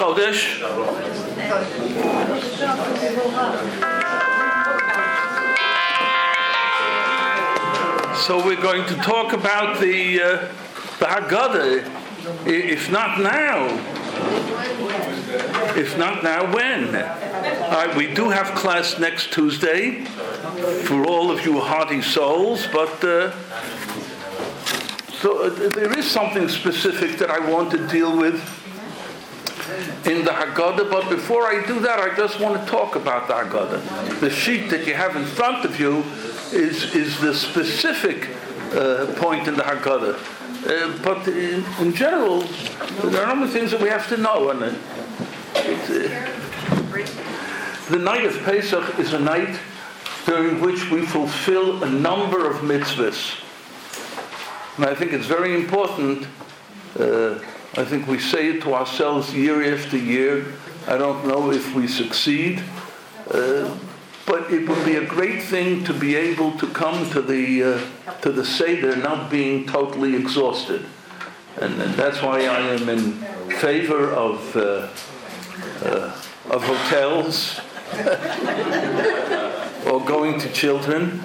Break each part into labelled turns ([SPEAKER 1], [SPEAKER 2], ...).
[SPEAKER 1] Chodesh. So we're going to talk about the Haggadah. If not now, when? We do have class next Tuesday for all of you hearty souls, but so there is something specific that I want to deal with in the Haggadah, but before I do that, I just want to talk about the Haggadah. The sheet that you have in front of you is the specific point in the Haggadah. But in general, there are a number of things that we have to know. And the night of Pesach is a night during which we fulfill a number of mitzvahs. And I think it's very important. I think we say it to ourselves year after year. I don't know if we succeed. But it would be a great thing to be able to come to the Seder not being totally exhausted. And that's why I am in favor of hotels or going to children.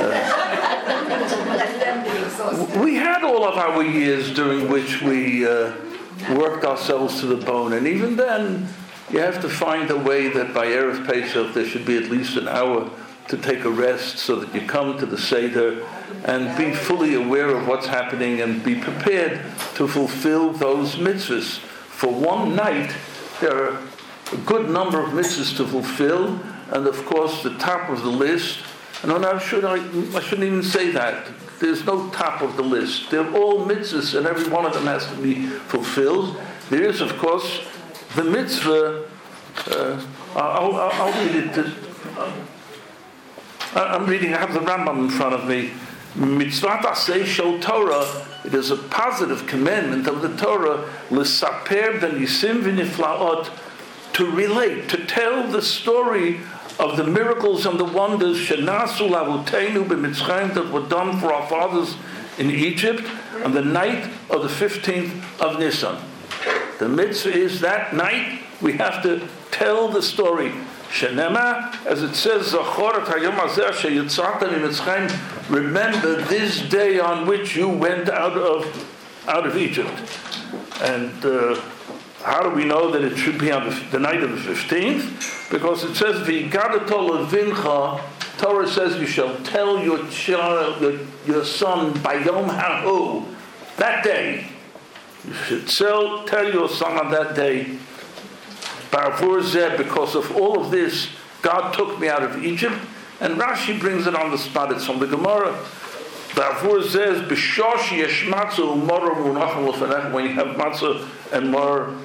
[SPEAKER 1] We had all of our years during which we worked ourselves to the bone, and even then you have to find a way that by Erev Pesach there should be at least an hour to take a rest so that you come to the Seder and be fully aware of what's happening and be prepared to fulfill those mitzvahs. For one night, there are a good number of mitzvahs to fulfill, and of course the top of the list, and I shouldn't even say that. There's no top of the list. They're all mitzvahs and every one of them has to be fulfilled. There is, of course, the mitzvah, I'll read it. I'm reading, I have the Rambam in front of me. Mitzvah Aseh Shel Torah, it is a positive commandment of the Torah, L'saper b'nisim v'niflaot, to relate, to tell the story of the miracles and the wonders shenasu l'avotenu b'Mitzrayim, that were done for our fathers in Egypt on the night of the 15th of Nisan. The mitzvah is that night we have to tell the story. Shenema, as it says, Zachor et hayom hazeh asher yitzata miMitzrayim, remember this day on which you went out of Egypt. And how do we know that it should be on the night of the 15th? Because it says, V'yigadatol levincha, Torah says you shall tell your child, your son, bayom hahu, that day. You should tell your son on that day, Ba'avur zeh, because of all of this, God took me out of Egypt. And Rashi brings it on the spot. It's from the Gemara. Ba'avur zeh, b'shosh yesh matzah u'morah u'nachal l'fanech, when you have matzah and more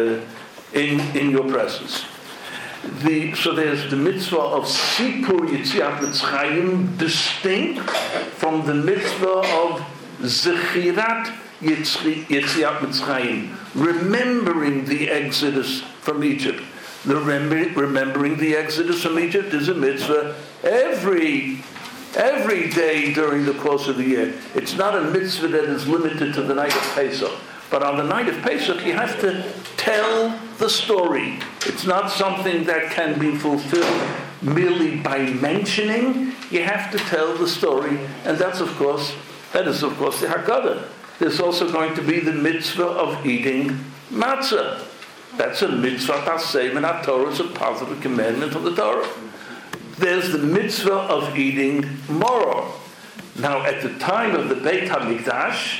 [SPEAKER 1] in your presence. So there's the mitzvah of Sipur Yetziat Mitzrayim, distinct from the mitzvah of Zechirat Yetziat Mitzrayim, remembering the exodus from Egypt. Remembering the exodus from Egypt is a mitzvah every day during the course of the year. It's not a mitzvah that is limited to the night of Pesach. But on the night of Pesach, you have to tell the story. It's not something that can be fulfilled merely by mentioning. You have to tell the story, and that is of course the Haggadah. There's also going to be the mitzvah of eating matzah. That's a mitzvah taseh min haTorah. It's a positive commandment of the Torah. There's the mitzvah of eating maror. Now, at the time of the Beit HaMikdash,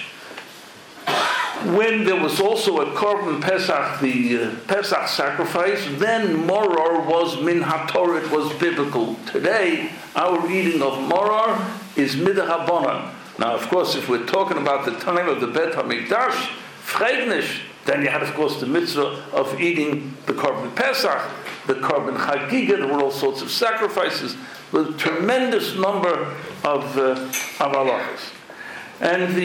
[SPEAKER 1] when there was also a Korban Pesach, the Pesach sacrifice, then maror was min haTorah, it was biblical. Today, our eating of maror is midahabonan. Now, of course, if we're talking about the time of the Beit HaMikdash, Freignish, then you had, of course, the mitzvah of eating the Korban Pesach, the Korban Chagiga. There were all sorts of sacrifices with a tremendous number of halachas. And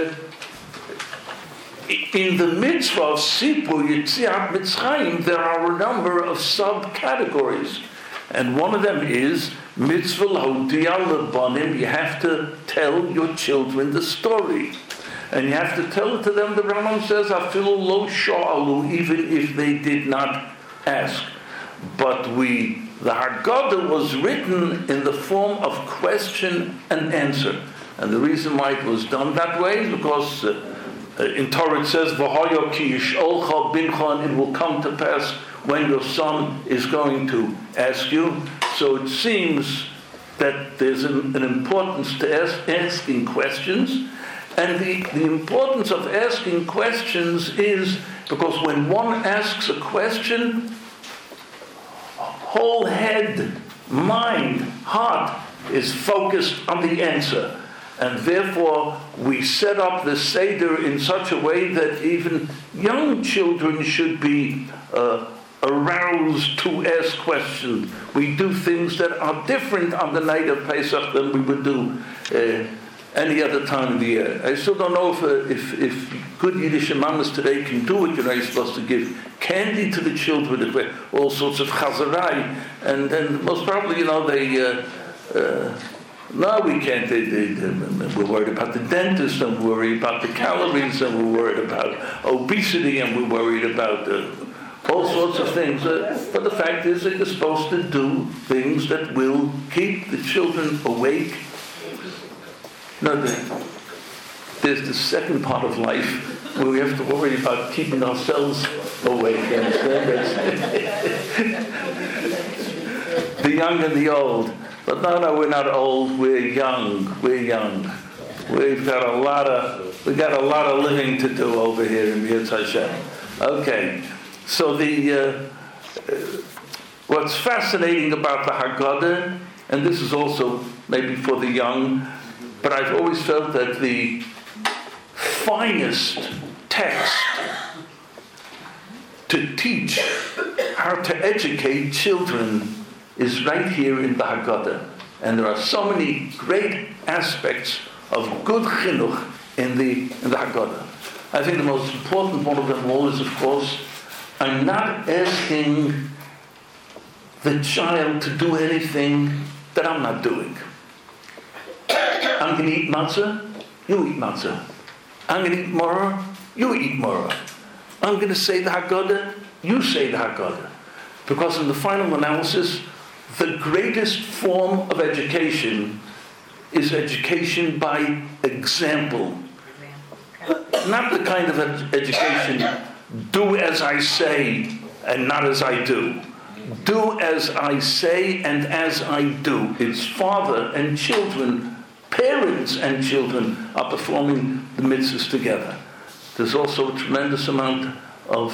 [SPEAKER 1] in the mitzvah of Sipur Yetziat Mitzrayim, there are a number of subcategories. And one of them is mitzvah l'hodia lebanim. You have to tell your children the story. And you have to tell it to them, the Rambam says, afilu lo sha'alu, even if they did not ask. But the Haggadah was written in the form of question and answer. And the reason why it was done that way is because in Torah it says, V'hoyo ki yish'olcha bincha, and it will come to pass when your son is going to ask you. So it seems that there's an importance to asking questions. And the importance of asking questions is because when one asks a question, whole head, mind, heart is focused on the answer. And therefore, we set up the Seder in such a way that even young children should be aroused to ask questions. We do things that are different on the night of Pesach than we would do any other time of the year. I still don't know if good Yiddish mamas today can do it. You're supposed to give candy to the children, all sorts of chazarai, and then most probably, they... no, we can't. We're worried about the dentist, and we're worried about the calories, and we're worried about obesity, and we're worried about all sorts of things. But the fact is that you're supposed to do things that will keep the children awake. No, there's the second part of life where we have to worry about keeping ourselves awake. You understand? The young and the old. But no, we're not old. We're young. We've got a lot of living to do over here in Yetz Hashem. Okay, so what's fascinating about the Haggadah, and this is also maybe for the young, but I've always felt that the finest text to teach how to educate children is right here in the Haggadah. And there are so many great aspects of good chinuch in the Haggadah. I think the most important one of them all is, of course, I'm not asking the child to do anything that I'm not doing. I'm going to eat matzah, you eat matzah. I'm going to eat maror, you eat maror. I'm going to say the Haggadah, you say the Haggadah. Because in the final analysis, the greatest form of education is education by example. Not the kind of education, do as I say and not as I do. Do as I say and as I do. It's father and children, parents and children are performing the mitzvahs together. There's also a tremendous amount of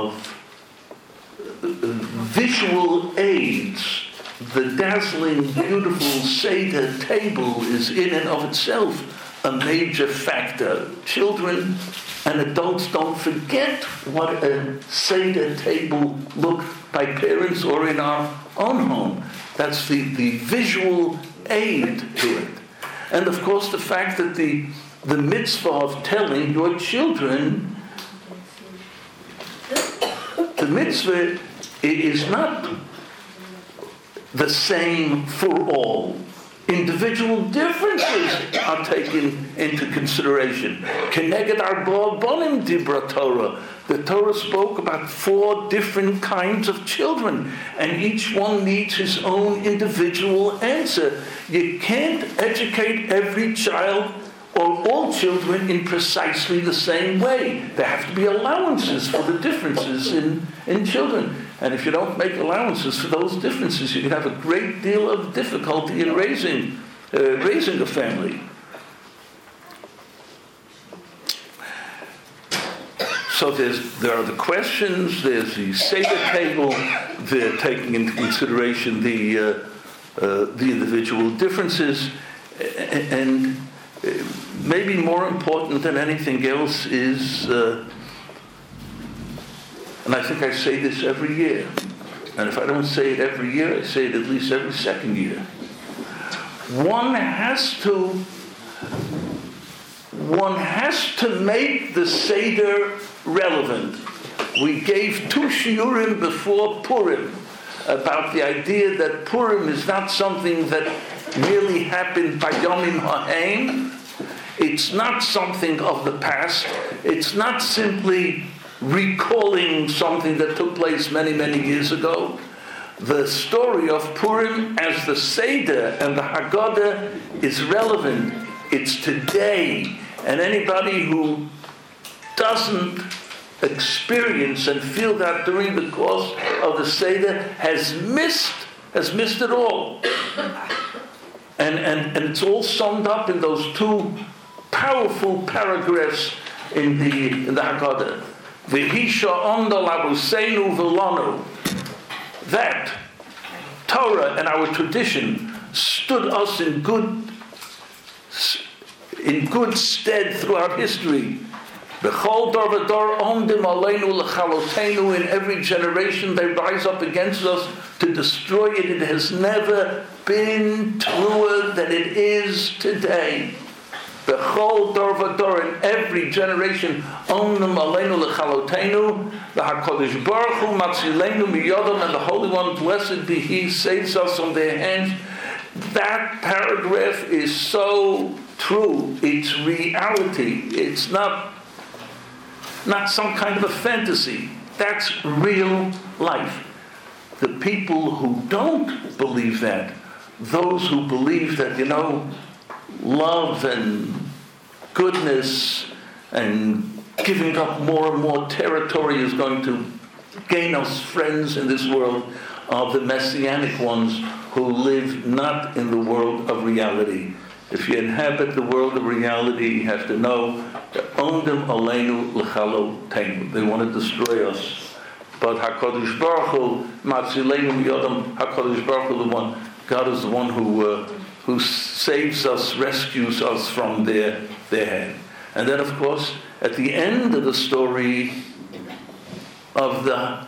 [SPEAKER 1] visual aids. The dazzling, beautiful Seder table is in and of itself a major factor. Children and adults don't forget what a Seder table looked by parents or in our own home. That's the visual aid to it. And of course the fact that the mitzvah of telling your children, the mitzvah is not the same for all. Individual differences are taken into consideration. Keneged arba bonim dibra Torah. The Torah spoke about 4 different kinds of children, and each one needs his own individual answer. You can't educate every child or all children in precisely the same way. There have to be allowances for the differences in children. And if you don't make allowances for those differences, you can have a great deal of difficulty in raising a family. So there are the questions, there's the Seder table, they're taking into consideration the individual differences, and maybe more important than anything else is, and I think I say this every year, and if I don't say it every year, I say it at least every second year. One has to make the Seder relevant. We gave 2 shiurim before Purim about the idea that Purim is not something that merely happened by Yomim Ha'ein. It's not something of the past. It's not simply recalling something that took place many, many years ago. The story of Purim as the Seder and the Haggadah is relevant. It's today. And anybody who doesn't experience and feel that during the course of the Seder has missed it all. And it's all summed up in those two powerful paragraphs in the Haggadah. V'hisha onda lavuseinu v'lanu. That Torah and our tradition stood us in good stead throughout history. B'chol dor v'dor omdim aleinu l'chaloteinu. In every generation they rise up against us to destroy it. It has never been truer than it is today. B'chol dor v'dor, in every generation, omdim aleinu l'chaloteinu. The HaKadosh Baruch Hu matzileinu miyodam, and the Holy One, blessed be He, saves us from their hands. That paragraph is so true. It's reality. It's not some kind of a fantasy. That's real life. The people who don't believe that, those who believe that, love and goodness and giving up more and more territory is going to gain us friends in this world, are the messianic ones who live not in the world of reality. If you inhabit the world of reality, you have to know that Ondim Aleinu L'Chaloteinu. They want to destroy us. But HaKadosh Baruch Hu, Matzileinu Yodam, HaKadosh Baruch Hu, the one, God is the one who saves us, rescues us from their hand. And then, of course, at the end of the story of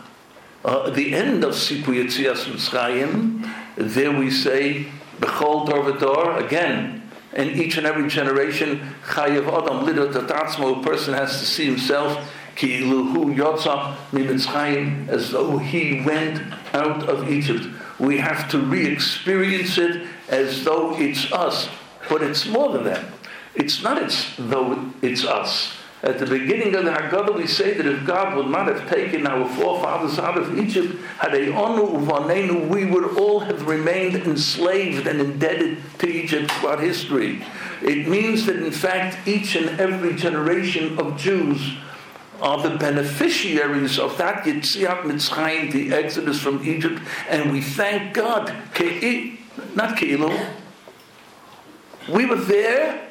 [SPEAKER 1] the end of Sipur Yetzias Mitzrayim, there we say, B'chol dor v'dor, again, in each and every generation, Chayev Adam lidot atatzmo, a person has to see himself, Ki iluhu yotza miMitzrayim, as though he went out of Egypt. We have to re-experience it as though it's us. But it's more than that. It's not though it's us. At the beginning of the Haggadah, we say that if God would not have taken our forefathers out of Egypt, Hadayonu uvanenu, we would all have remained enslaved and indebted to Egypt throughout history. It means that, in fact, each and every generation of Jews are the beneficiaries of that Yetziat Mitzrayim, the exodus from Egypt, and we thank God. Not Keilu. We were there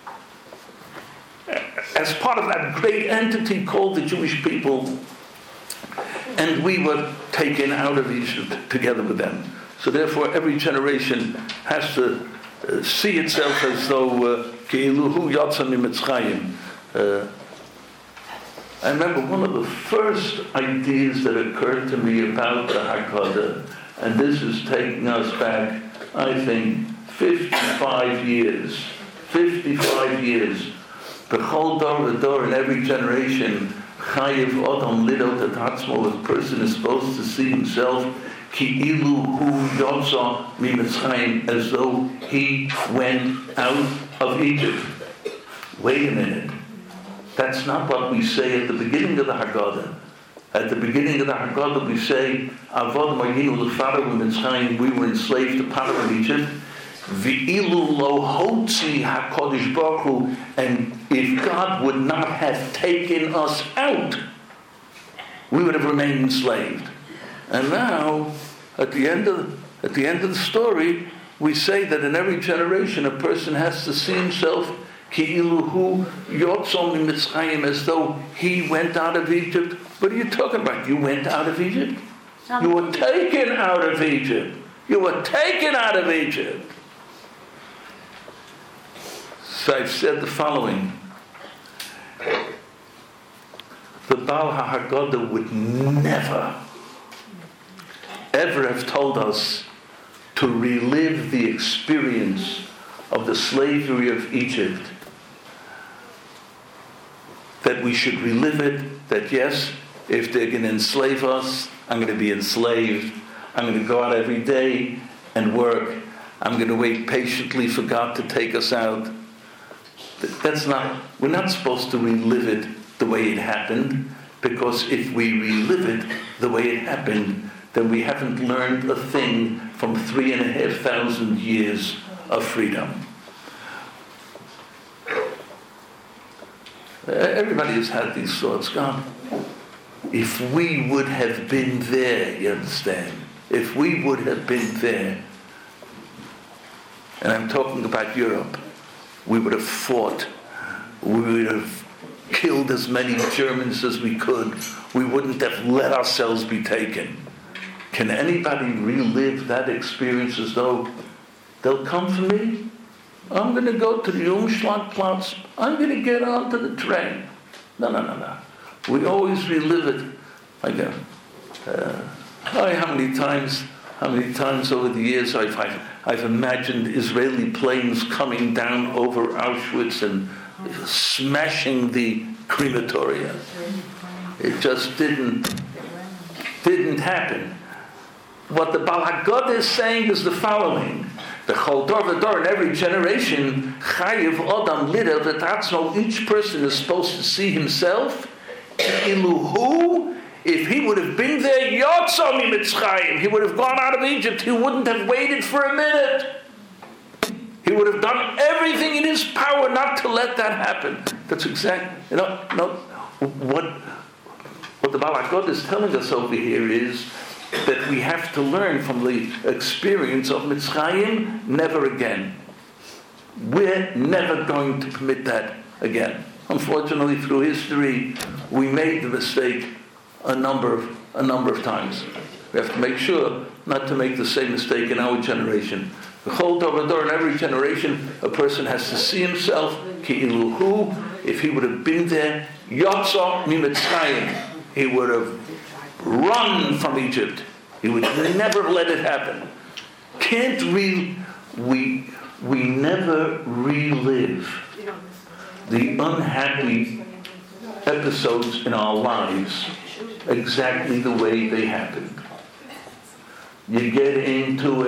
[SPEAKER 1] as part of that great entity called the Jewish people, and we were taken out of Egypt together with them. So therefore every generation has to see itself as though Keiluhu Yatsa miMitzrayim. I remember one of the first ideas that occurred to me about the Haggadah, and this is taking us back, I think, 55 years. 55 years. B'chol dor v'dor, in every generation, Chayev Adam lidot atatzmo, a person is supposed to see himself, Ki ilu hu yotza miMitzrayim, as though he went out of Egypt. Wait a minute. That's not what we say at the beginning of the Haggadah. At the beginning of the Haggadah we say, Avod ma'inu l'Pharaoh miMitzrayim, we were enslaved to Pharaoh in Egypt. V'ilu lo hotzi HaKadosh Baruch Hu, and if God would not have taken us out, we would have remained enslaved. And now, at the end of the story, we say that in every generation a person has to see himself Ki'iluhu yotzon miMitzrayim, as though he went out of Egypt. What are you talking about? You went out of Egypt? You were taken out of Egypt. You were taken out of Egypt. So I've said the following. The Baal HaHaggadah would never, ever have told us to relive the experience of the slavery of Egypt. That we should relive it, that yes, if they're going to enslave us, I'm going to be enslaved. I'm going to go out every day and work. I'm going to wait patiently for God to take us out. we're not supposed to relive it the way it happened, because if we relive it the way it happened, then we haven't learned a thing from 3,500 years of freedom. Everybody has had these thoughts. God, if we would have been there, you understand? If we would have been there, and I'm talking about Europe, we would have fought. We would have killed as many Germans as we could. We wouldn't have let ourselves be taken. Can anybody relive that experience as though they'll come for me? I'm going to go to the Umschlagplatz. I'm going to get onto the train. No. We always relive it. How many times over the years I've imagined Israeli planes coming down over Auschwitz and smashing the crematoria. It just didn't happen. What the Baal HaGodah is saying is the following: the Chol Dor V'Dor, in every generation, Chayiv Odam Lider V'Tatzmo, each person is supposed to see himself. Iluhu, if he would have been there, Yotzo Mitzrayim, he would have gone out of Egypt. He wouldn't have waited for a minute. He would have done everything in his power not to let that happen. That's exactly, what the Baal HaGodah is telling us over here is that we have to learn from the experience of Mitzrayim, never again. We're never going to commit that again. Unfortunately, through history, we made the mistake a number of times. We have to make sure not to make the same mistake in our generation. The Chol Dor V'Dor, in every generation, a person has to see himself, Ki'iluhu, if he would have been there, Yotzo Mitzrayim, he would have run from Egypt. He would never let it happen. We never relive the unhappy episodes in our lives exactly the way they happened. You get into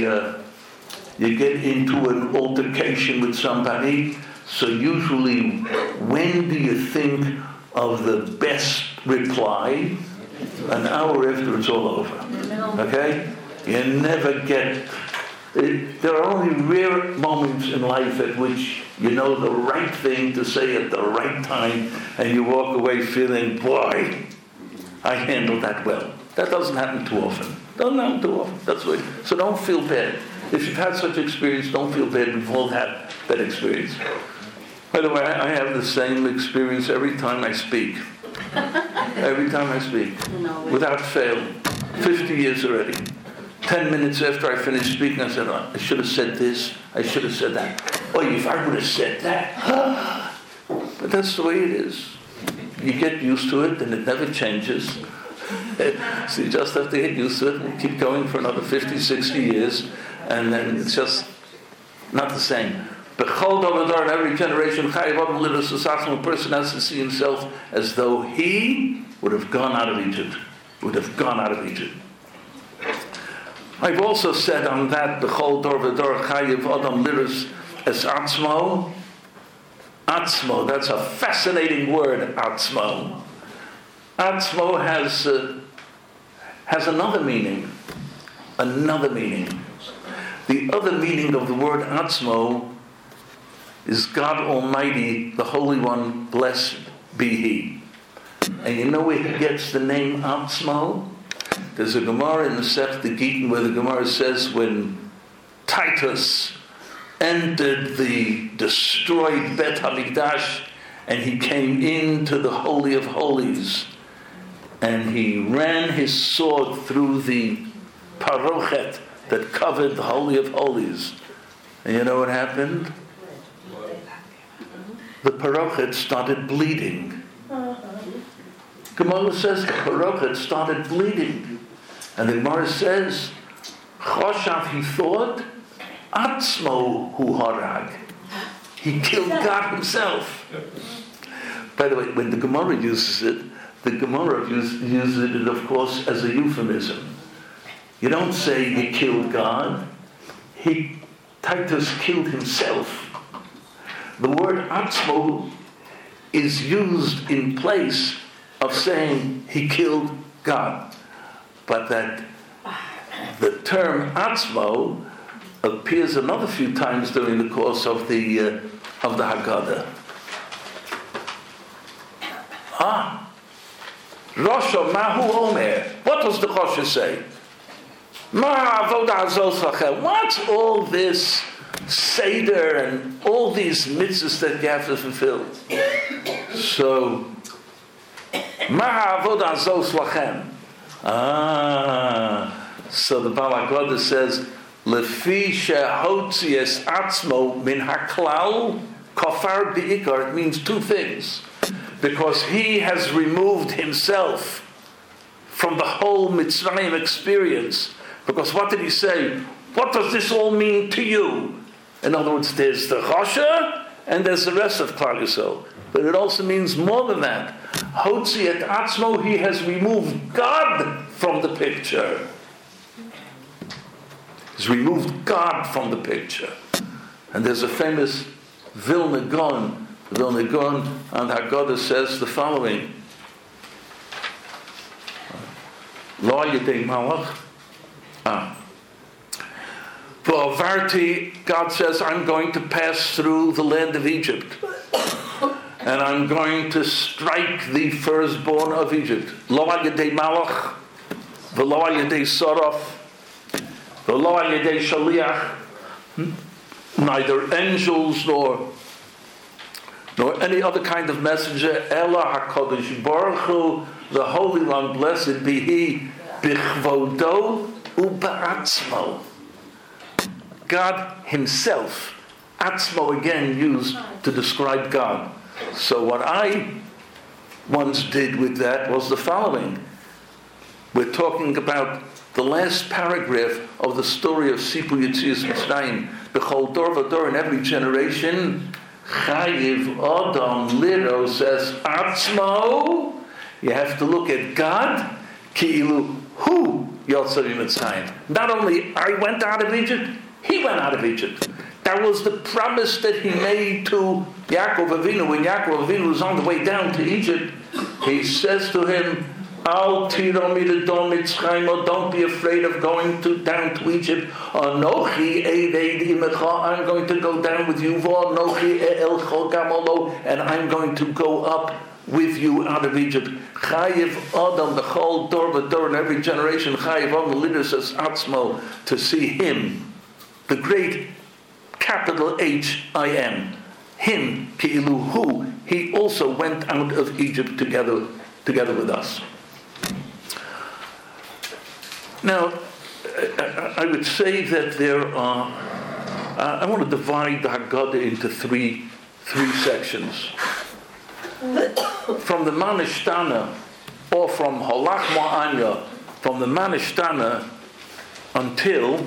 [SPEAKER 1] an altercation with somebody, so usually when do you think of the best reply? An hour after it's all over. Okay? You never get... There are only rare moments in life at which you know the right thing to say at the right time, and you walk away feeling, boy, I handled that well. That doesn't happen too often. That's what. So don't feel bad. If you've had such experience, don't feel bad. We've all had that experience. By the way, I have the same experience every time I speak. Every time I speak. Without fail. 50 years already. 10 minutes after I finished speaking, I said, I should have said this. I should have said that. Oh, if I would have said that. But that's the way it is. You get used to it, and it never changes. So you just have to get used to it and keep going for another 50, 60 years, and then it's just not the same. B'chol Dor V'Dor, in every generation, Chayiv Odam Lider V'Tatzmo, a person has to see himself as though he would have gone out of Egypt. I've also said on that, B'chol Dor V'Dor, Chayiv Odam Lider Atzmo. Atzmo, that's a fascinating word, Atzmo. Atzmo has another meaning. The other meaning of the word Atzmo is God Almighty, the Holy One, blessed be He. And you know where He gets the name Atzmo? There's a Gemara in the Masechta Gittin where the Gemara says when Titus entered the destroyed Bet HaMikdash and he came into the Holy of Holies and he ran his sword through the parochet that covered the Holy of Holies. And you know what happened? The parochet started bleeding. Gemara says the parochet started bleeding. And the Gemara says, Choshav, he thought, Atzmo hu harag. He killed God himself. By the way, when the Gemara uses it, the Gemara uses it, of course, as a euphemism. You don't say he killed God. Titus killed himself. the word atzmo is used in place of saying he killed God. But that the term atzmo appears another few times during the course of the Haggadah. Rosha Mahu Omer. What does the Rosha say? What's all this Seder and all these mitzvahs that you have to fulfill? So, so the Baal HaGodah says, Lefi shehotzi es atzmo min haklal kafar bi'ikar. It means two things. Because he has removed himself from the whole Mitzrayim experience. Because what did he say? What does this all mean to you? In other words, there's the Chosha and there's the rest of Klal Yisrael. But it also means more than that. Hotzi et atzmo, he has removed God from the picture. He's removed God from the picture. And there's a famous Vilna Gaon. Vilna Gaon and Haggadah says the following. Lo yedei malach. V'avarti, God says, I'm going to pass through the land of Egypt. And I'm going to strike the firstborn of Egypt. Lo yedei malach. V'lo yedei sorof. V'lo yedei shaliach. Neither angels nor any other kind of messenger. Ela HaKadosh Baruch Hu, the Holy One, blessed be He, bichvodo u'ba'atzmo. God Himself, atzmo again used to describe God. So what I once did with that was the following. We're talking about the last paragraph of the story of Sipu Yetzias Mitzrayim. B'chol dor v'dor, in every generation, Chayiv Adam Liro says atzmo. You have to look at God. Ki'ilu hu Yotzer Mitzrayim. Not only I went out of Egypt, he went out of Egypt. That was the promise that he made to Yaakov Avinu. When Yaakov Avinu was on the way down to Egypt, he says to him, Al tiro midadon Mitzrayim, don't be afraid of going down to Egypt. Anochi eid imecha, I'm going to go down with you. Anochi elcho gamolo, and I'm going to go up with you out of Egypt. Chayiv Adam, the whole dor v'dor, in every generation, Chayiv Adam, the leader says atzmo, to see him, the great capital H-I-M, him, ki'ilu hu, he also went out of Egypt together with us. Now, I would say that there are, I want to divide the Haggadah into three sections. From the Manishtana, or from Holach Ma'anya, from the Manishtana until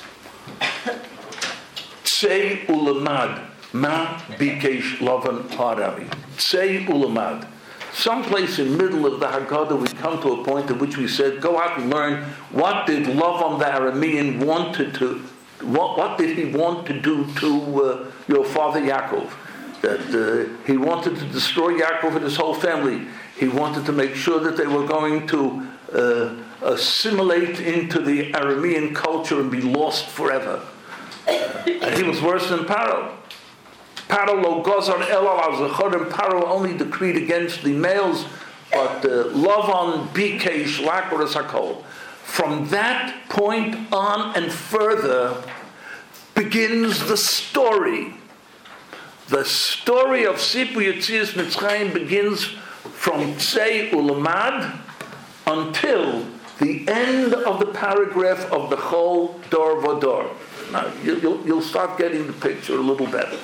[SPEAKER 1] Tzei Ulamad, Ma Bikesh Lavan Haravi. Tzei Ulamad. Someplace in the middle of the Haggadah, we come to a point at which we said, go out and learn what did Lavan the Aramean wanted to, what did he want to do to your father Yaakov? That he wanted to destroy Yaakov and his whole family. He wanted to make sure that they were going to assimilate into the Aramean culture and be lost forever. And he was worse than Paro. Paro lo gozar elal al zechorim. Paro only decreed against the males, but Lavan bikesh lakoras hakol. From that point on and further begins the story. The story of Sipu Yetzias Mitzrayim begins from Tzei Ulamad until the end of the paragraph of the Chol Dor Vodor. Now you'll start getting the picture a little better.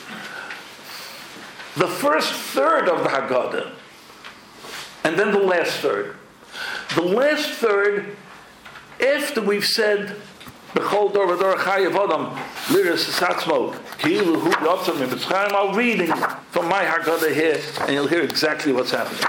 [SPEAKER 1] The first third of the Haggadah, and then the last third. The last third, after we've said B'chol dor v'dor chayav adam liras satzmo ki'ilu hu yotzer mitzrayim, I'll read from my Haggadah here, and you'll hear exactly what's happening.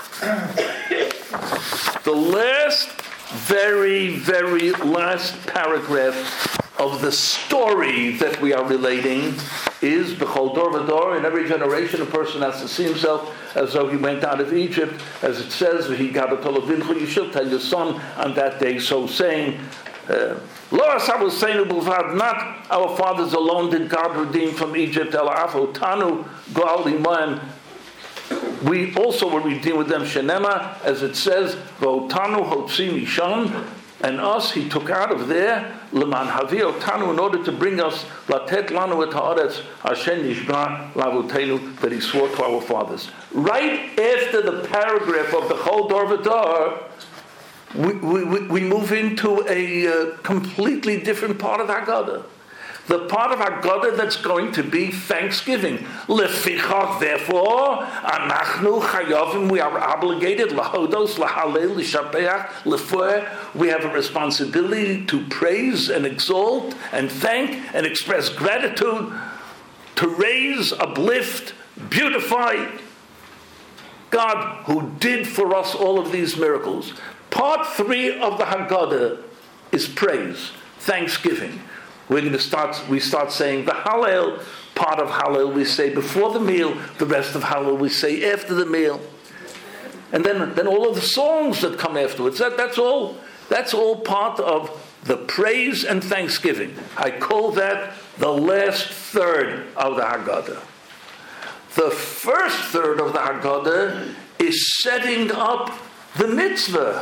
[SPEAKER 1] The last, very, very last paragraph of the story that we are relating is B'chol Dor V'Dor. In every generation, a person has to see himself as though he went out of Egypt, as it says, "He got a tolavinchu." You should tell your son on that day. So saying, "Lo asavu seinu b'lvad," not our fathers alone did God redeem from Egypt. El afu tanu goal iman. We also were redeemed with them. Shenema, as it says, "V'otanu hotzi misham." And us he took out of there, leman havi otanu, in order to bring us latet lanu et haaretz asher nishba lavutenu, that he swore to our fathers. Right after the paragraph of the B'chol Dor V'Dor, we move into a completely different part of Haggadah. The part of Haggadah that's going to be thanksgiving. Lefichach, therefore, anachnu chayavim, we are obligated, lahodos, lahalel, lishapeach, lefuer, we have a responsibility to praise and exalt and thank and express gratitude, to raise, uplift, beautify God who did for us all of these miracles. Part 3 of the Haggadah is praise, thanksgiving. We start saying the Hallel. Part of Hallel we say before the meal, the rest of Hallel we say after the meal. And then all of the songs that come afterwards, that's all part of the praise and thanksgiving. I call that the last third of the Haggadah. The first third of the Haggadah is setting up the mitzvah,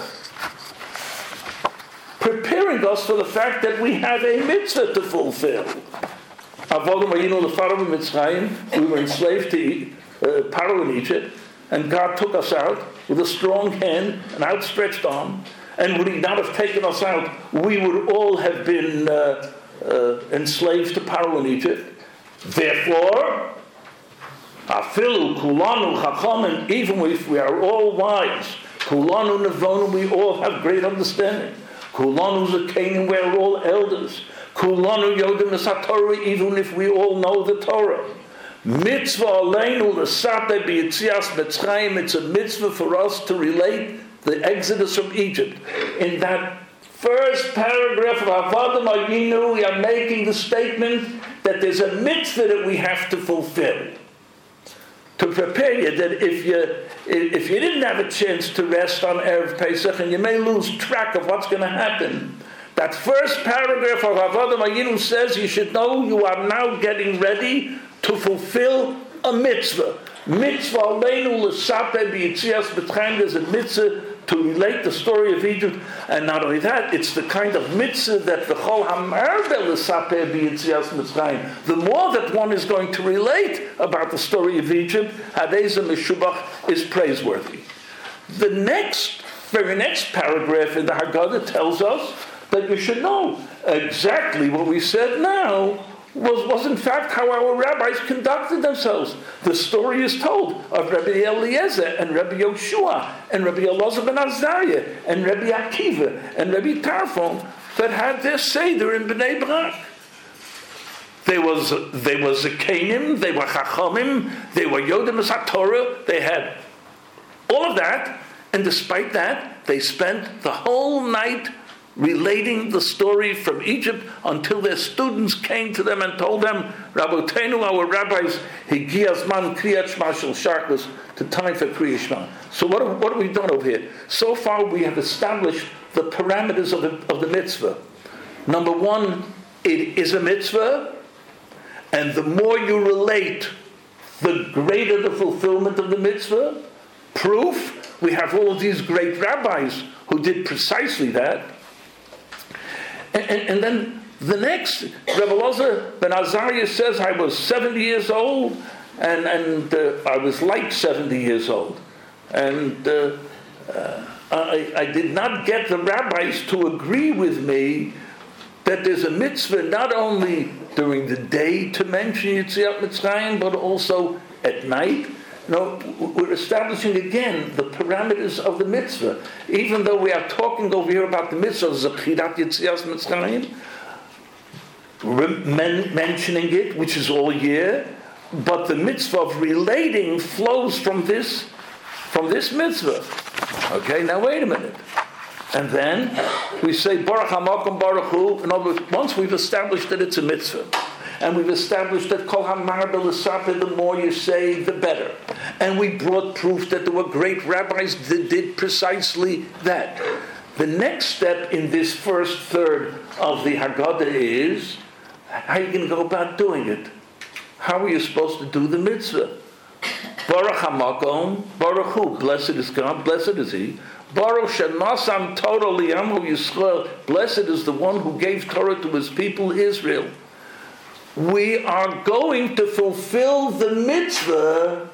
[SPEAKER 1] preparing us for the fact that we have a mitzvah to fulfill. We were enslaved to Paro in Egypt, and God took us out with a strong hand, an outstretched arm, and would he not have taken us out, we would all have been enslaved to Paro in Egypt. Therefore, afilu kulanu chachamim, even if we are all wise, kulanu nevonu, we all have great understanding. Kulanu zakenim, we are all elders. Kulanu yodim esatorah, even if we all know the Torah. Mitzvah aleinu l'sateh b'yitzias Mitzrayim, it's a mitzvah for us to relate the Exodus from Egypt. In that first paragraph of Avodim Ayinu, we are making the statement that there's a mitzvah that we have to fulfill. To prepare you that if you didn't have a chance to rest on Erev Pesach, and you may lose track of what's going to happen, that first paragraph of Avodim Ayinu says you should know you are now getting ready to fulfill a mitzvah. Mitzvah aleinu l'sapeh b'yitzias Mitzrayim. There's a mitzvah to relate the story of Egypt, and not only that, it's the kind of mitzvah that the chol hamarbe l'sapeh b'yitzias Mitzrayim. The more that one is going to relate about the story of Egypt, hadeza meshubach, is praiseworthy. The very next paragraph in the Haggadah tells us that you should know exactly what we said now was in fact how our rabbis conducted themselves. The story is told of Rabbi Eliezer and Rabbi Yoshua and Rabbi Elazar ben Azariah and Rabbi Akiva and Rabbi Tarfon that had their seder in Bnei Brak. They were Zakenim, they were Chachamim, they were Yodim HaTorah, they had all of that, and despite that, they spent the whole night relating the story from Egypt until their students came to them and told them, Rabotenu, our rabbis, Higiyas man kriyat shma shel Sharkus, to time for kriyat shma. So what have we done over here? So far we have established the parameters of the mitzvah. Number one, it is a mitzvah, and the more you relate, the greater the fulfillment of the mitzvah. Proof, we have all of these great rabbis who did precisely that. And then the next, Rebbe Elazar ben Azariah says, I was 70 years old, and I was like 70 years old. And I did not get the rabbis to agree with me that there's a mitzvah not only during the day to mention Yetziat Mitzrayim, but also at night. No, we're establishing again the parameters of the mitzvah. Even though we are talking over here about the mitzvah, Zechirat Yetzias Mitzrayim, mentioning it, which is all year, but the mitzvah of relating flows from this mitzvah. Okay, now wait a minute. And then we say, Baruch HaMakom Baruch Hu. In other words, once we've established that it's a mitzvah, and we've established that Kol HaMarbe L'Sapeh, the more you say, the better. And we brought proof that there were great rabbis that did precisely that. The next step in this first third of the Haggadah is, how are you going to go about doing it? How are you supposed to do the mitzvah? Baruch HaMakom Baruch Hu. Blessed is God, blessed is He. Baruch Shenasam Torah Li'amu Yisrael. Blessed is the one who gave Torah to His people Israel. We are going to fulfill the mitzvah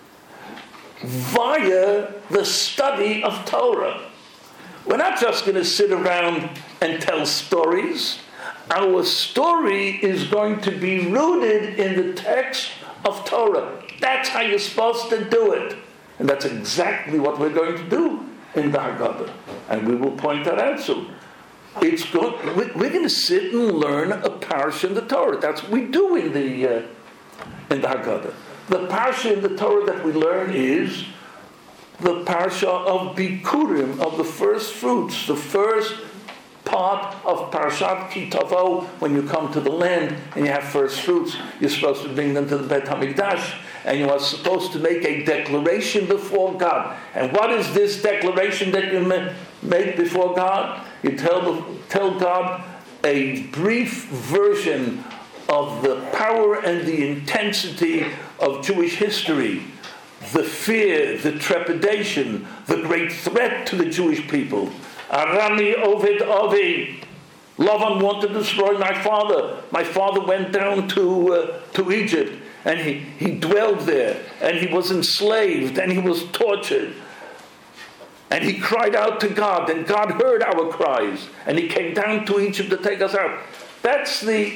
[SPEAKER 1] via the study of Torah. We're not just going to sit around and tell stories. Our story is going to be rooted in the text of Torah. That's how you're supposed to do it. And that's exactly what we're going to do in the Haggadah. And we will point that out soon. We're going to sit and learn a parsha in the Torah. That's what we do in the Haggadah. The parsha in the Torah that we learn is the parsha of Bikurim, of the first fruits, the first part of Parashat Ki Tavo. When you come to the land and you have first fruits, you're supposed to bring them to the Beit HaMikdash, and you are supposed to make a declaration before God. And what is this declaration that you make before God? You tell God a brief version of the power and the intensity of Jewish history, the fear, the trepidation, the great threat to the Jewish people. Arami Oved Avi. Lavan wanted to destroy my father. My father went down to Egypt, and he dwelled there, and he was enslaved, and he was tortured. And he cried out to God, and God heard our cries, and He came down to Egypt to take us out. That's the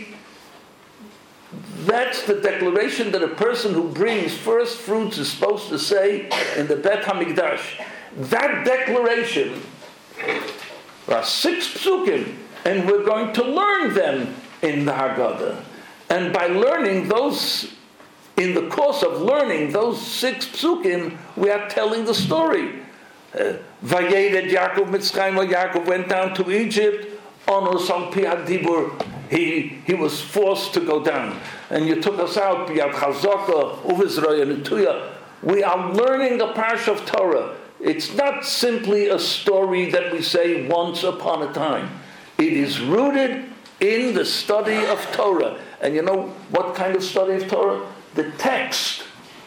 [SPEAKER 1] declaration that a person who brings first fruits is supposed to say in the Beit HaMikdash. That declaration, there are 6 psukim, and we're going to learn them in the Haggadah. And by learning those, in the course of learning those 6 psukim, we are telling the story. Vayered Yaakov Mitzrayim, Yaakov went down to Egypt. Onos al pi hadibur, he was forced to go down. And you took us out. Biyad Chazaka, Uvizraya Netuya. We are learning a parsha of Torah. It's not simply a story that we say once upon a time. It is rooted in the study of Torah. And you know what kind of study of Torah? The text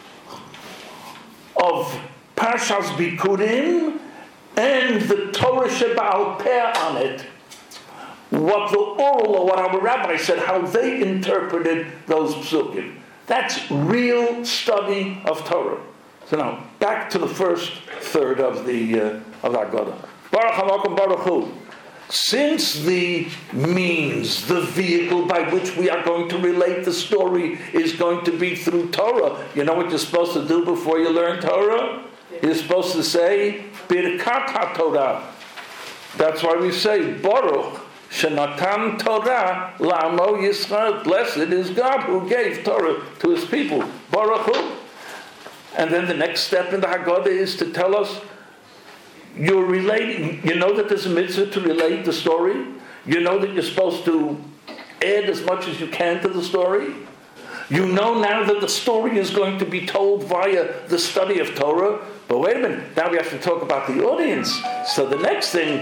[SPEAKER 1] of Parshas Bikurim and the Torah Sheba'al Peh on it. What the oral, or what our rabbi said, how they interpreted those psukim. That's real study of Torah. So now, back to the first third of the Haggadah. Baruch HaMakom Baruch Hu. Since the means, the vehicle by which we are going to relate the story is going to be through Torah, you know what you're supposed to do before you learn Torah? You're supposed to say, Birkat HaTorah. That's why we say, Baruch Shenatan Torah La'amo Yisrael. Blessed is God who gave Torah to His people. Baruch Hu. And then the next step in the Haggadah is to tell us, you're relating, you know that there's a mitzvah to relate the story. You know that you're supposed to add as much as you can to the story. You know now that the story is going to be told via the study of Torah. But wait a minute, now we have to talk about the audience. So the next thing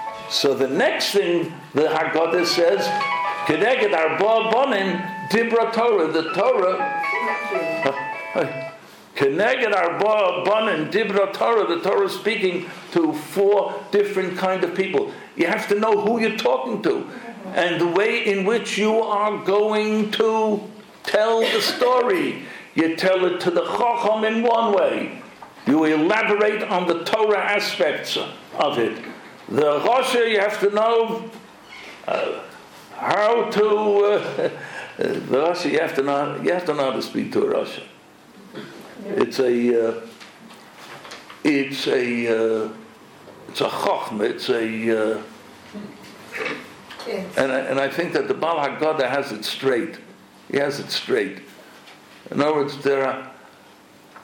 [SPEAKER 1] the Haggadah says, Kedeged Arba Bonim Dibra Torah, the Torah. Keneged Arba Bonim Dibra Torah, the Torah is speaking to 4 different kind of people. You have to know who you're talking to, and the way in which you are going to tell the story. You tell it to the Chacham in one way. You elaborate on the Torah aspects of it. The Rasha, you have to know how to. The Rasha, you have to know how to speak to a Rasha. It's a chachma. And I think that the Baal Haggadah has it straight. He has it straight. In other words, there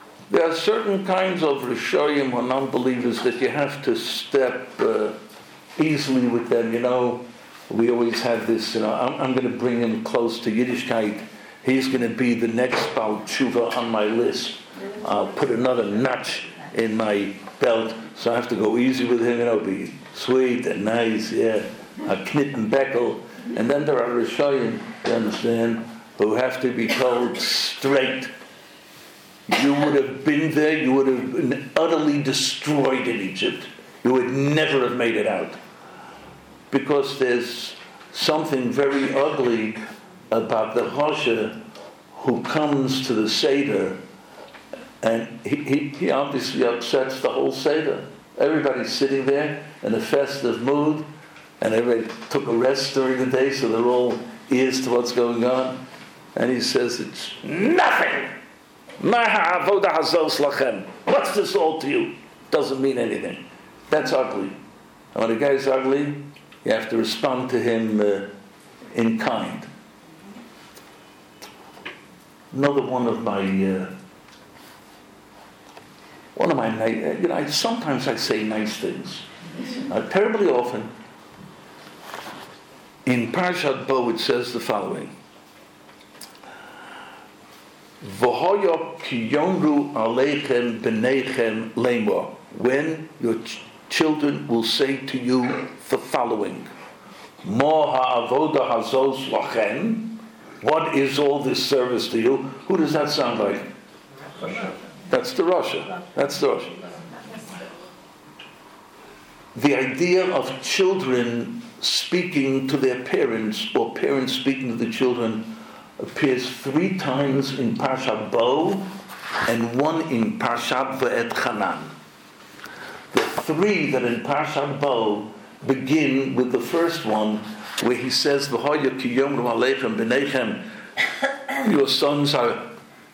[SPEAKER 1] are certain kinds of Rishoyim or non-believers that you have to step easily with them. We always have this, I'm going to bring him close to Yiddishkeit. He's going to be the next Baal Tshuva on my list. I'll put another notch in my belt, so I have to go easy with him, be sweet and nice, a knit and bekel. And then there are Rishoyim, you understand, who have to be told straight. You would have been there, you would have been utterly destroyed in Egypt. You would never have made it out. Because there's something very ugly about the Choshe who comes to the Seder, and he obviously upsets the whole Seder. Everybody's sitting there in a festive mood, and everybody took a rest during the day, so they're all ears to what's going on. And he says, it's nothing. What's this all to you? Doesn't mean anything. That's ugly. And when a guy's ugly, you have to respond to him in kind. Another one of my sometimes I say nice things. Terribly often. In Parashat Bo it says the following. V'hoyo ki yomru aleichem b'neichem leimor. When your children will say to you the following. Mo ha'avoda hazos lachem. What is all this service to you? Who does that sound like? That's the Rasha. The idea of children speaking to their parents or parents speaking to the children appears 3 times in Parshat Bo and 1 in Parshat V'et Hanan. The 3 that in Parshat Bo begin with the first one, where he says, "V'hoya ki yomru aleichem b'neichem," your sons are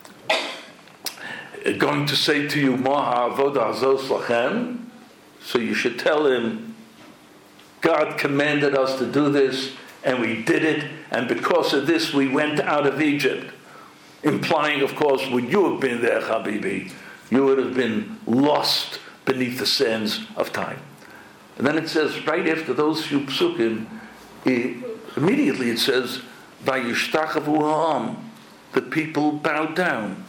[SPEAKER 1] going to say to you, "Ma ha'avoda hazos lachem." So you should tell him, God commanded us to do this, and we did it, and because of this we went out of Egypt. Implying, of course, would you have been there, Habibi? You would have been lost beneath the sands of time. And then it says, right after those few psukim, immediately it says, "Vayishtachavu ha'am," the people bowed down,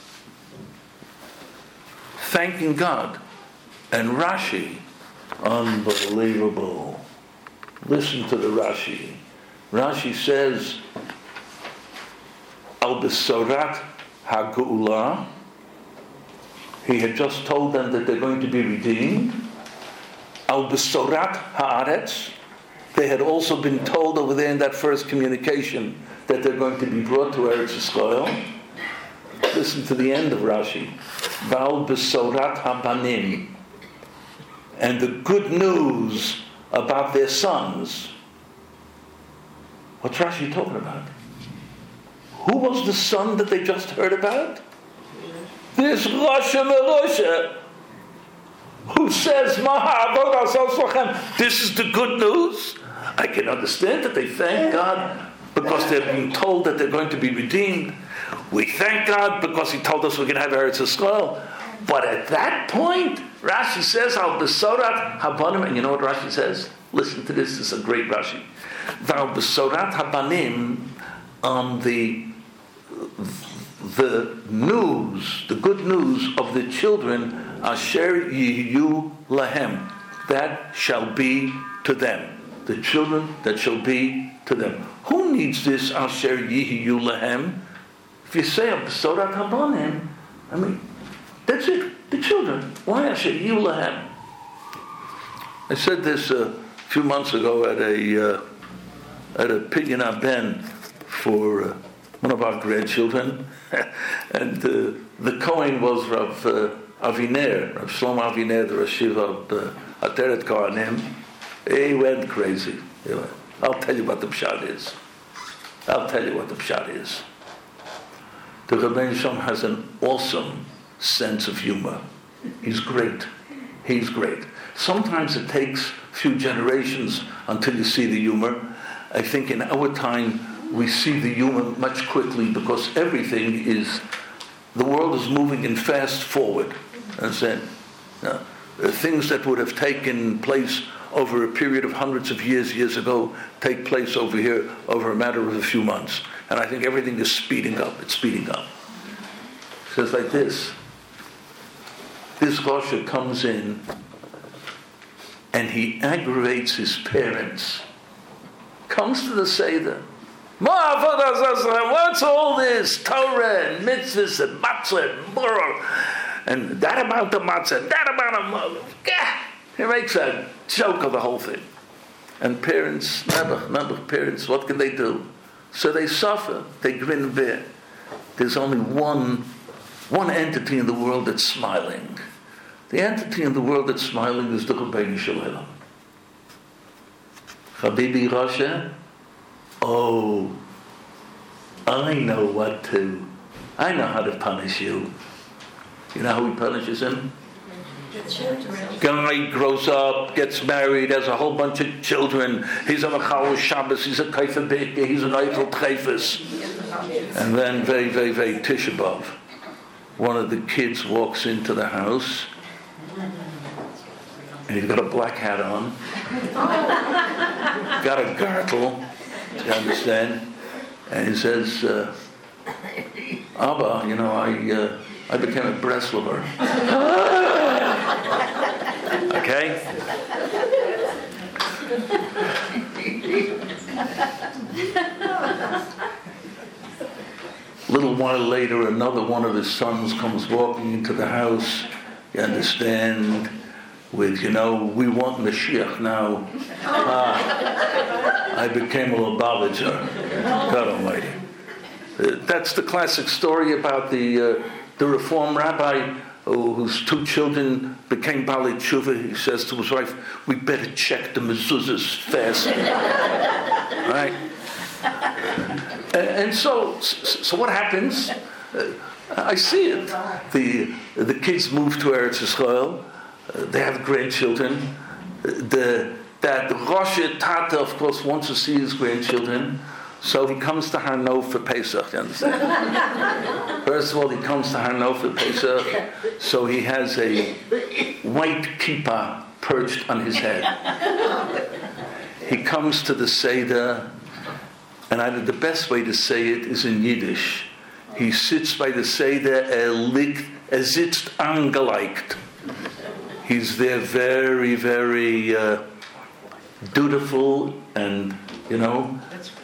[SPEAKER 1] thanking God. And Rashi, unbelievable. Listen to the Rashi. Rashi says, Al Besorat HaGeula. He had just told them that they're going to be redeemed. Al Besorat Haaretz. They had also been told over there in that first communication that they're going to be brought to Eretz Yisrael. Listen to the end of Rashi. Val Besorat HaBanim. And the good news about their sons. What's Rashi talking about? Who was the son that they just heard about? This Rasha Merosha, who says, this is the good news. I can understand that they thank God because they're being told that they're going to be redeemed. We thank God because He told us we're going to have Eretz Yisrael. But at that point, Rashi says, Al Besorat Habanim, and you know what Rashi says? Listen to this, this is a great Rashi. Al Besorat Habanim, on the news, the good news of the children, Asher Yiyu Lahem, that shall be to them. The children that shall be to them. Who needs this Asher Yiyu Lahem? If you say Al Besorat Habanim, that's it, the children. Why Asher Yiyu Lahem? I said this a few months ago at a Pidyon Ben for one of our grandchildren, and the Kohen was Rav Aviner, Rav Shlomo Aviner, the Rashiv of Ateret Kohanim. He went crazy. I'll tell you what the pshat is. The Rebbeinu Shalom has an awesome sense of humor. He's great. Sometimes it takes a few generations until you see the humor. I think in our time we see the humor much quickly because the world is moving in fast forward. Things that would have taken place over a period of hundreds of years ago, take place over here over a matter of a few months. And I think everything is speeding up. It's speeding up. It says like this. This Rasha comes in and he aggravates his parents. Comes to the Seder. What's all this? Torah and mitzvahs and matzah and murah and that amount of matzah, that amount of murah. He makes a joke of the whole thing. And parents, never parents, what can they do? So they suffer, they grin and bear. There's only one entity in the world that's smiling. The entity in the world that's smiling is the Rabbeinu Shalom. Habibi Rasha, oh, I know what to. I know how to punish you. You know how he punishes him? Guy grows up, gets married, has a whole bunch of children. He's a Mechal Shabbos, he's a Kaifa Beke, he's an Eichel Treifus. And then, very, very, very Tisha B'Av, one of the kids walks into the house, and he's got a black hat on, got a girdle, you understand? And he says, Abba, you know, I became a Breslauer. Okay? A little while later, another one of his sons comes walking into the house, you understand, with, you know, we want Mashiach now. I became a Lubavitcher. God Almighty. That's the classic story about the Reform rabbi whose two children became Baalei Tshuva. He says to his wife, we better check the mezuzahs fast. Right? And so what happens? I see it. The kids move to Eretz Yisrael. They have grandchildren. That Rosh Tata, of course, wants to see his grandchildren. So he comes to Har Nof for Pesach, you understand? First of all, he comes to Har Nof for Pesach, so he has a white kippah perched on his head. He comes to the Seder, and the best way to say it is in Yiddish. He sits by the Seder, sitzt angeleicht. He's there very, very dutiful and, you know,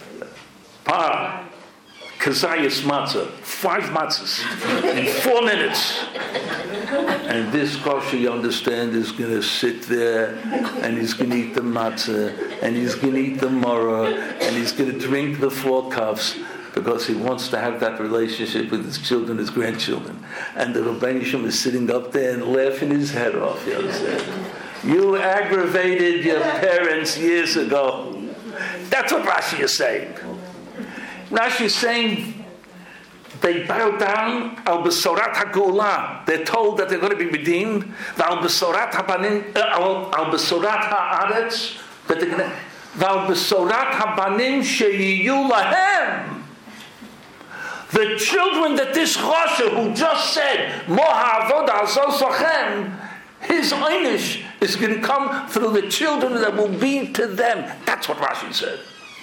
[SPEAKER 1] Kazayas matzah, 5 matzahs in 4 minutes. And this kosher, you understand, is going to sit there and he's going to eat the matzah and he's going to eat the maror and he's going to drink the 4 cups because he wants to have that relationship with his children, his grandchildren. And the Rabbeinu Shalom is sitting up there and laughing his head off, you understand? You aggravated your parents years ago. That's what Rashi is saying. Rashi is saying they bow down al besorat ha'gula. They're told that they're going to be redeemed. Al besorat habanim, al besorat haaretz. That they're going to. Al besorat habanim sheyiyu lahem. The children that this Rasha who just said Mohavod al Sosochem, his einish is going to come through the children that will be to them. That's what Rashi said.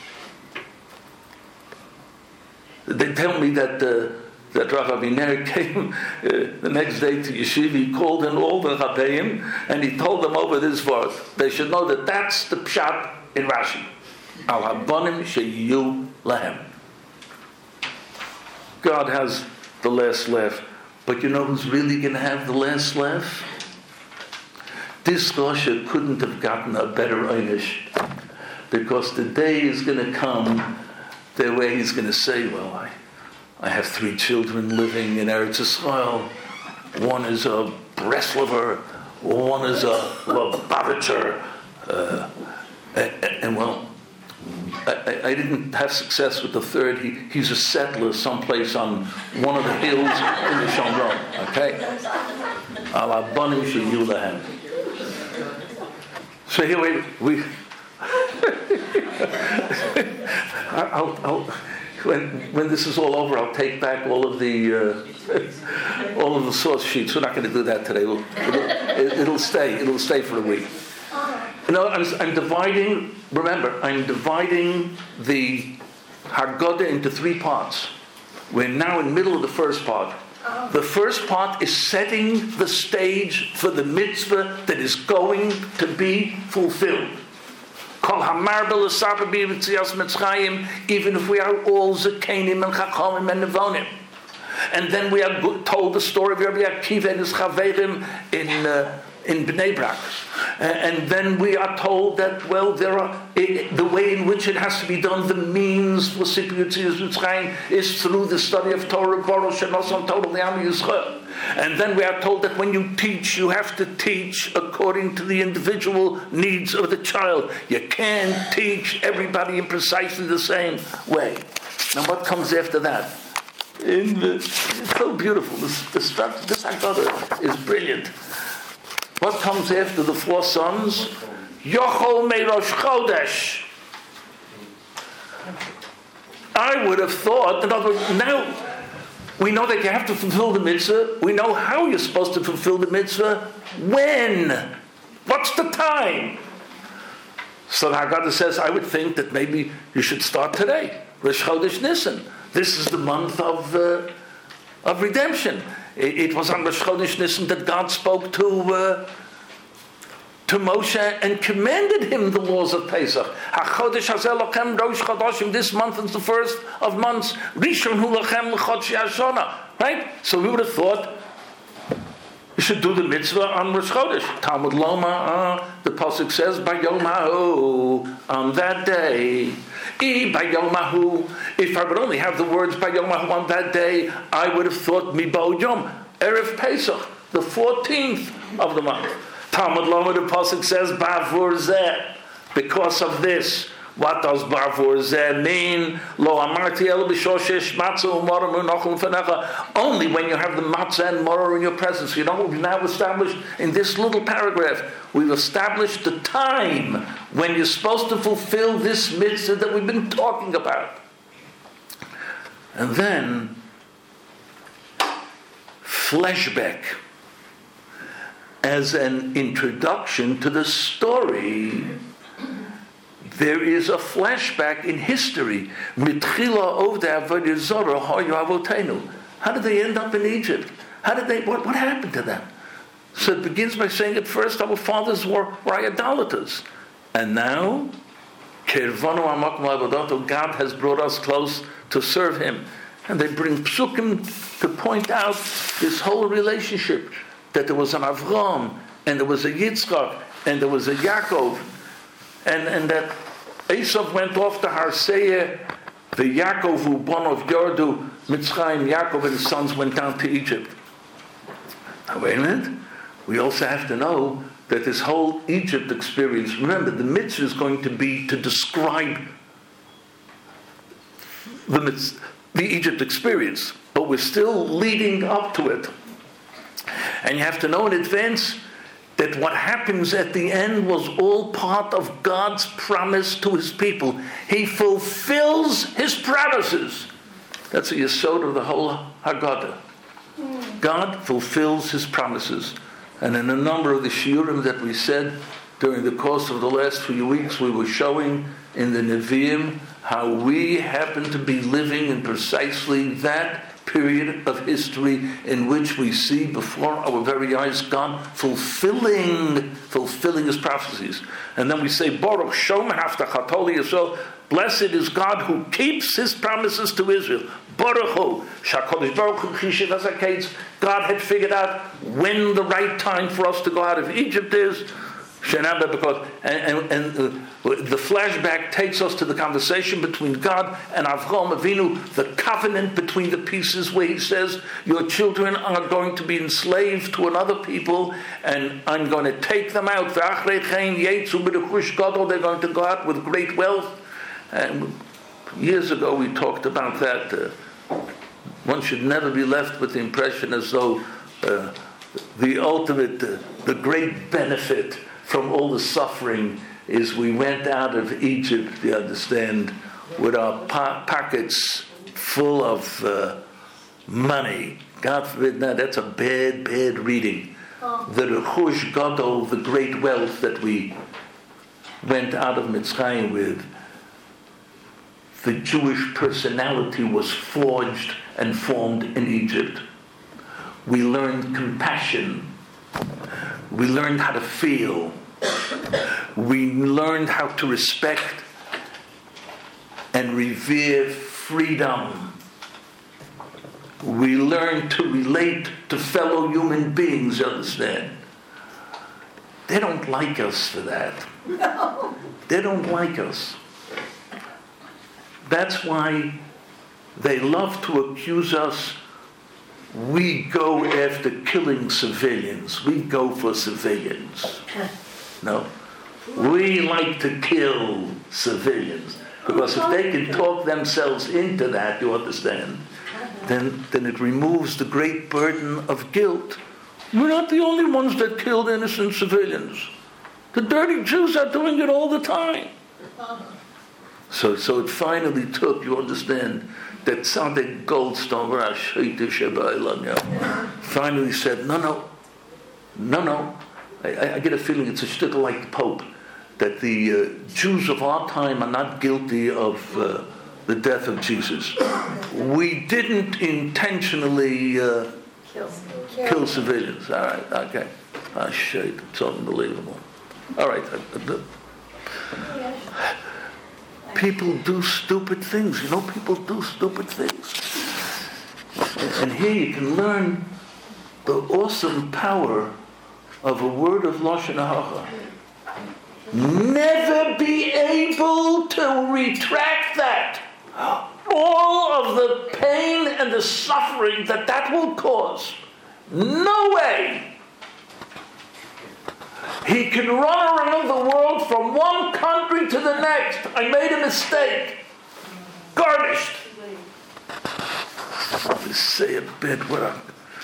[SPEAKER 1] They tell me that Rav Aviner came the next day to Yeshiva. He called in all the Rabbeim and he told them over this verse. They should know that that's the pshat in Rashi. Al habonim sheyu lahem. God has the last laugh, but you know who's really going to have the last laugh? This Rasha couldn't have gotten a better einish, because the day is going to come the way he's going to say, well, I have 3 children living in Eretz Yisrael. One is a Breslauer, one is a Lubavitcher. And well, I didn't have success with the third. He's a settler someplace on one of the hills in the Shomron. Okay? Ala banim sheyu lahem. So here we when this is all over, I'll take back all of the source sheets. We're not going to do that today. It'll stay for a week. I'm dividing the Haggadah into 3 parts. We're now in the middle of the first part. The first part is setting the stage for the mitzvah that is going to be fulfilled. Even if we are all Zakenim and Chachamim and Nevonim. And then we are told the story of Rabbi Akiva and his Chaverim in Bnei Brak. And then we are told that, there are the way in which it has to be done, the means for Sipur Yetzias Mitzrayim is through the study of Torah, Baruch Shenosan Torah L'Am Yisrael. And then we are told that when you teach, you have to teach according to the individual needs of the child. You can't teach everybody in precisely the same way. Now what comes after that? It's so beautiful. This Haggadah is brilliant. What comes after the 4 sons? Yochol Meirosh Chodesh. I would have thought, in other words, now we know that you have to fulfill the mitzvah. We know how you're supposed to fulfill the mitzvah. When? What's the time? So the Haggadah says, I would think that maybe you should start today. Rosh Chodesh Nisan. This is the month of redemption. It was on Rosh Chodesh Nisan that God spoke to Moshe and commanded him the laws of Pesach. HaChodesh Hazeh Lochem Rosh Chodoshim. This month is the first of months. Rishon Hu Lochem L'Chodshi Hashana. Right? So we would have thought you should do the mitzvah on Rosh Chodesh. Talmud Loma, the pasuk says, Bayom Ha'u, on that day. Bayom Ha'u. If I would only have the words Bayom Ha'u on that day, I would have thought Mibo Yom, Erev Pesach, the 14th of the month. Talmud Loma, the pasuk says, Bavur Zeh, because of this. What does Bavur Zeh mean? Lo amarti el b'shoshesh matzah u'morah u'nochel u'fanecha. Only when you have the matzah and morah in your presence. You know what we've now established in this little paragraph? We've established the time when you're supposed to fulfill this mitzvah that we've been talking about. And then, flashback as an introduction to the story. There is a flashback in history. How did they end up in Egypt? What happened to them? So it begins by saying at first our fathers were idolaters. And now, God has brought us close to serve Him. And they bring psukim to point out this whole relationship. That there was an Avram, and there was a Yitzchak, and there was a Yaakov. And that Esav went off to Har Seir, the Yaakov who born of Yordu, Mitzrayim, Yaakov and his sons went down to Egypt. Now wait a minute. We also have to know that this whole Egypt experience, remember the mitzvah is going to be to describe the Egypt experience, but we're still leading up to it. And you have to know in advance that what happens at the end was all part of God's promise to His people. He fulfills His promises. That's the yesod of the whole Haggadah. God fulfills His promises. And in a number of the shiurim that we said during the course of the last few weeks, we were showing in the Nevi'im how we happen to be living in precisely that period of history in which we see before our very eyes God fulfilling His prophecies. And then we say, Baruch Shom Haftachato Yisrael, blessed is God who keeps His promises to Israel. Baruch Hu, Shakodesh Baruch Hu Chishiv HaZaketz. God had figured out when the right time for us to go out of Egypt is. Because the flashback takes us to the conversation between God and Avraham Avinu, the covenant between the pieces where He says, your children are going to be enslaved to another people and I'm going to take them out. They're going to go out with great wealth. And years ago we talked about that. One should never be left with the impression as though the ultimate, the great benefit from all the suffering is we went out of Egypt, you understand, with our pockets full of money. God forbid, that's a bad reading. The Rechush Gadol, the great wealth that we went out of Mitzrayim with, the Jewish personality was forged and formed in Egypt. We learned compassion. We learned how to feel. We learned how to respect and revere freedom. We learned to relate to fellow human beings, you understand? They don't like us for that. No. They don't like us. That's why they love to accuse us. We go after killing civilians. We go for civilians. No. We like to kill civilians. Because if they can talk themselves into that, you understand, then it removes the great burden of guilt. We're not the only ones that killed innocent civilians. The dirty Jews are doing it all the time. So it finally took, you understand, that Tzaddik Goldstone finally said, no. I get a feeling it's a shtickle like the Pope, that the Jews of our time are not guilty of the death of Jesus. We didn't intentionally kill civilians. All right, okay. Shit, it's unbelievable. All right. People do stupid things. You know, people do stupid things. And here you can learn the awesome power of a word of Lashon Hara. Never be able to retract that. All of the pain and the suffering that will cause. No way. He can run around the world from one country to the next. I made a mistake. Garnished. Let me say a bit what I'm...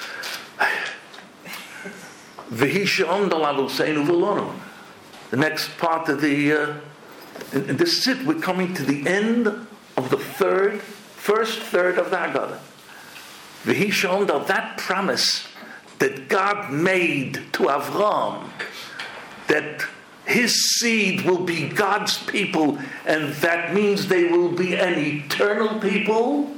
[SPEAKER 1] The next part of the... and this is it. We're coming to the end of the first third of the Haggadah. V'hi that promise that God made to Avraham, that his seed will be God's people, and that means they will be an eternal people.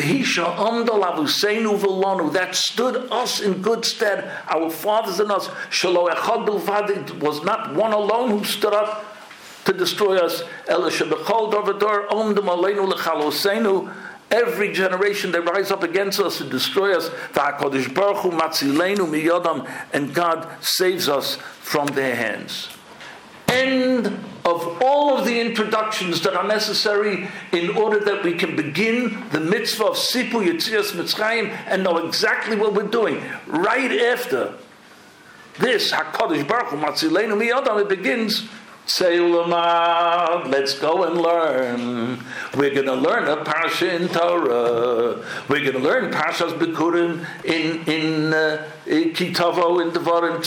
[SPEAKER 1] That stood us in good stead, our fathers and us. It was not one alone who stood up to destroy us. Every generation they rise up against us and destroy us, and God saves us from their hands. End of all of the introductions that are necessary in order that we can begin the mitzvah of Sipur Yetzias Mitzrayim and know exactly what we're doing. Right after this, HaKadosh Baruch Hu Matzileinu Miyadam, it begins, let's go and learn. We're going to learn a parsha in Torah. We're going to learn Parshas Bikurim in Kitavo, in Devarim.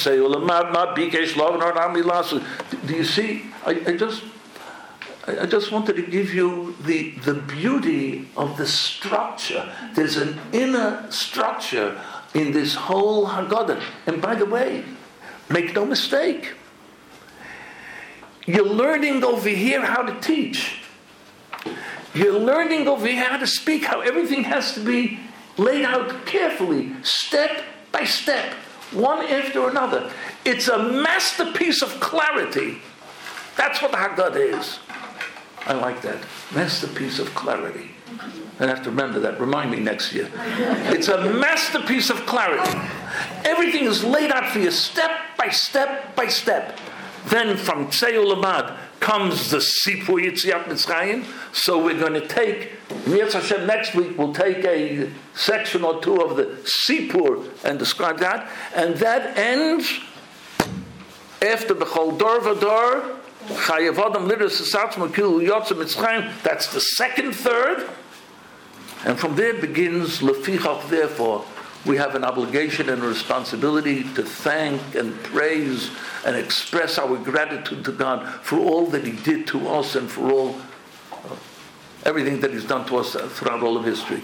[SPEAKER 1] Do you see? I just wanted to give you the beauty of the structure. There's an inner structure in this whole Haggadah. And by the way, make no mistake, you're learning over here how to teach. You're learning over here how to speak, how everything has to be laid out carefully, step by step, one after another. It's a masterpiece of clarity. That's what the Haggadah is. I like that. Masterpiece of clarity. I have to remember that. Remind me next year. It's a masterpiece of clarity. Everything is laid out for you step by step by step. Then from Tzei Ulamad comes the Sipur Yetziat Mitzrayim. So we're going to take, Mirz Hashem, next week we'll take a section or two of the Sipur and describe that. And that ends after B'chol Dor V'Dor, Chayev Adam Liras Esatzmo Kilu Yotze Mitzrayim. That's the second third. And from there begins Lefichach, therefore, we have an obligation and a responsibility to thank and praise and express our gratitude to God for all that He did to us and for all everything that He's done to us throughout all of history.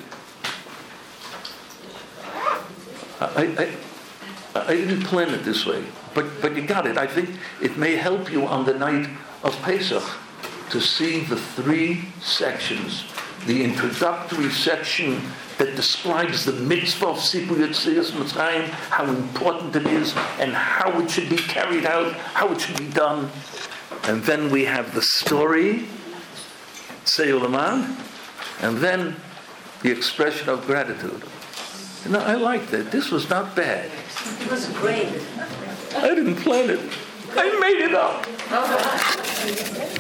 [SPEAKER 1] I didn't plan it this way, but you got it. I think it may help you on the night of Pesach to see the three sections. The introductory section that describes the mitzvah of Sipur Yetzias Mitzrayim, how important it is, and how it should be carried out, how it should be done. And then we have the story, Tzei Uleman, and then the expression of gratitude. You know, I liked it. This was not bad.
[SPEAKER 2] It was great.
[SPEAKER 1] I didn't plan it. I made it up.